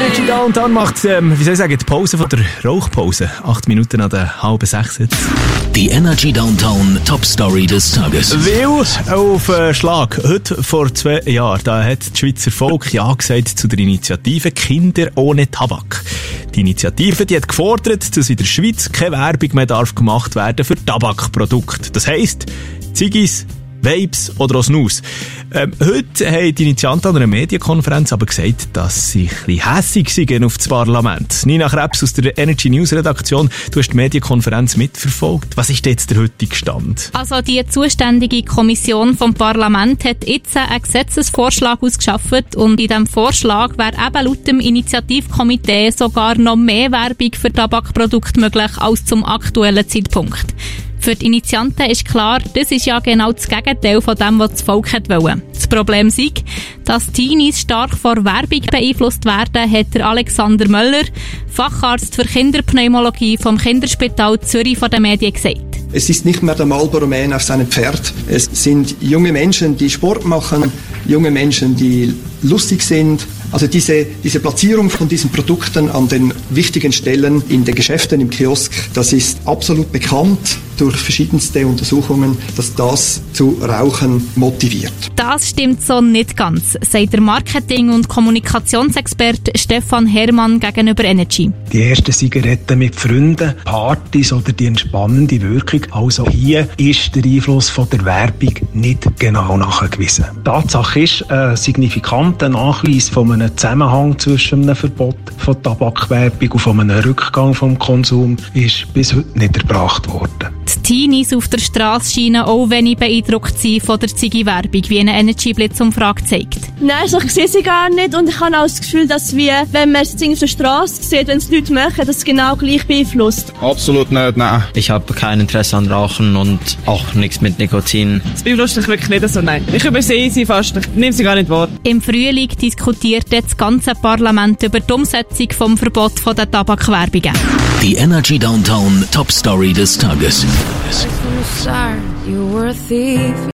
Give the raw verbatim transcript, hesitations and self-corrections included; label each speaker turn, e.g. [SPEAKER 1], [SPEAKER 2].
[SPEAKER 1] Energy Downtown macht, ähm, wie soll ich sagen, die Pause von der Rauchpause. Acht Minuten an der halben sechs jetzt.
[SPEAKER 2] Die Energy Downtown Top Story des Tages.
[SPEAKER 1] Weil auf äh, Schlag, heute vor zwei Jahren, da hat das Schweizer Volk ja gesagt zu der Initiative Kinder ohne Tabak. Die Initiative, die hat gefordert, dass in der Schweiz keine Werbung mehr darf gemacht werden für Tabakprodukte. Das heisst, Ziggis, Vapes oder auch Snus. Ähm, heute haben die Initianten an einer Medienkonferenz aber gesagt, dass sie ein bisschen hässig sind auf das Parlament. Nina Krebs aus der Energy News Redaktion, du hast die Medienkonferenz mitverfolgt. Was ist jetzt der heutige Stand?
[SPEAKER 3] Also die zuständige Kommission vom Parlament hat jetzt einen Gesetzesvorschlag ausgeschafft und in diesem Vorschlag wäre eben laut dem Initiativkomitee sogar noch mehr Werbung für Tabakprodukte möglich als zum aktuellen Zeitpunkt. Für die Initianten ist klar, das ist ja genau das Gegenteil von dem, was das Volk wollte. Das Problem ist, dass Teenies stark von Werbung beeinflusst werden, hat der Alexander Möller, Facharzt für Kinderpneumologie vom Kinderspital Zürich von den Medien gesagt.
[SPEAKER 4] Es ist nicht mehr der Marlboro Man auf seinem Pferd. Es sind junge Menschen, die Sport machen, junge Menschen, die lustig sind. Also diese, diese Platzierung von diesen Produkten an den wichtigen Stellen in den Geschäften, im Kiosk, das ist absolut bekannt durch verschiedenste Untersuchungen, dass das zu Rauchen motiviert.
[SPEAKER 3] Das stimmt so nicht ganz, sagt der Marketing- und Kommunikationsexperte Stefan Herrmann gegenüber Energy.
[SPEAKER 5] Die ersten Zigaretten mit Freunden, Partys oder die entspannende Wirkung. Also hier ist der Einfluss von der Werbung nicht genau nachgewiesen. Tatsache ist, ein signifikanter Nachweis von einem Zusammenhang zwischen einem Verbot von Tabakwerbung und von einem Rückgang vom Konsum ist bis heute nicht erbracht worden.
[SPEAKER 3] Die Teenies auf der Straße scheinen auch wenig beeindruckt zu sein von der Ziggy-Werbung, wie eine Energy-Blitz-Umfrage zeigt.
[SPEAKER 6] Nein, also ich sehe sie gar nicht und ich habe auch das Gefühl, dass wir, wenn man es auf der Straße sieht, wenn es Leute machen, das genau gleich beeinflusst.
[SPEAKER 7] Absolut nicht, nein.
[SPEAKER 8] Ich habe kein Interesse an Rauchen und auch nichts mit Nikotin.
[SPEAKER 9] Das beeinflusst mich wirklich nicht so, nein. Ich übersehe sie fast, ich nehme sie gar nicht wahr.
[SPEAKER 3] Im Frühling diskutiert das ganze Parlament über die Umsetzung vom Verbot von der Tabakwerbungen.
[SPEAKER 2] Die Energy Downtown Top Story des Tages.